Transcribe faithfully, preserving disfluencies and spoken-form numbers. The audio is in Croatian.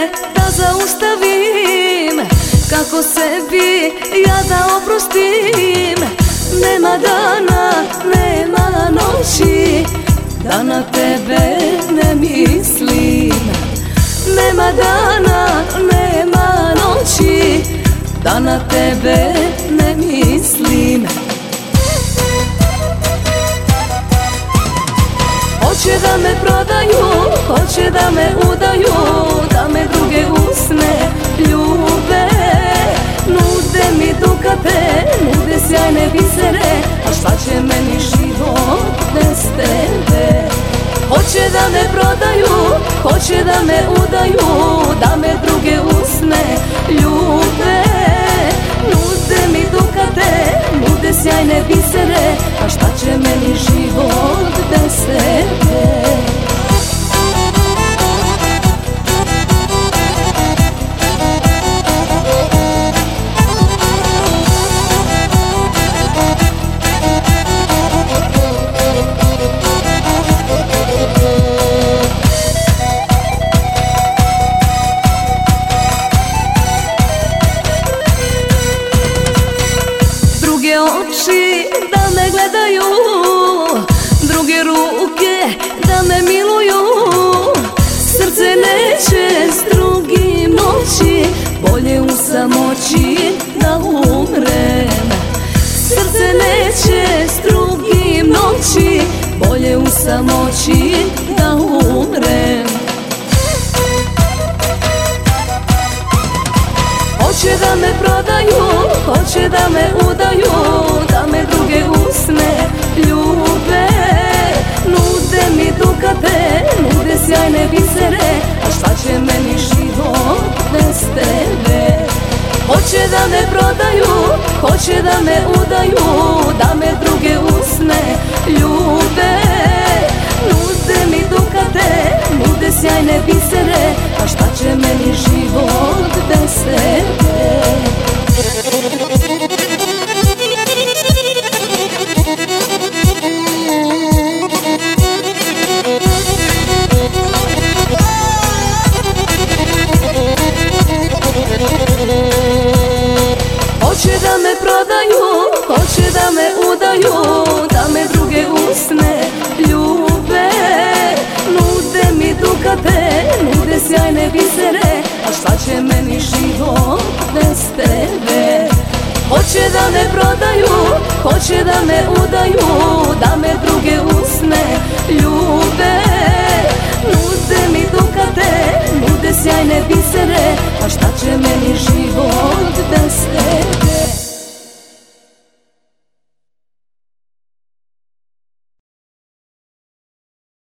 da zaustavim, kako sebi ja da oprostim. Nema dana, nema noći da na tebe ne mislim. Nema dana, nema noći da na tebe ne mislim. Hoće da me prodaju, hoće da me udaju, da me druge usne ljube. Nude mi dukate, nude sjajne bisere, a šta će meni život bez tebe? Hoće da me prodaju, hoće da me udaju, da me druge usne ljube. Nude mi dukate, nude sjajne bisere, a šta će meni život bez tebe? Druge oči da me gledaju, druge ruke da me miluju. Srce neće s drugim moći, bolje u samoći da umrem. Srce neće s drugim noći, bolje u samoći da umrem. Hoće da me prodaju, hoće da me udaju, da me druge usne ljube. Nude mi dukate, nude sjajne bisere, a šta će meni život bez tebe? Hoće da me prodaju, hoće da me udaju, da me druge usne ljube. Nude mi dukate, nude sjajne bisere, a šta će meni život bez tebe? Hoće da me prodaju, hoće da me udaju, da me druge usne ljube. Nude mi dukate, nude sjajne bisere, a šta će meni život bez tebe? Hoće da me prodaju, hoće da me udaju, da me druge usne ljube. Nude mi dukate, nude sjajne bisere, a šta će meni život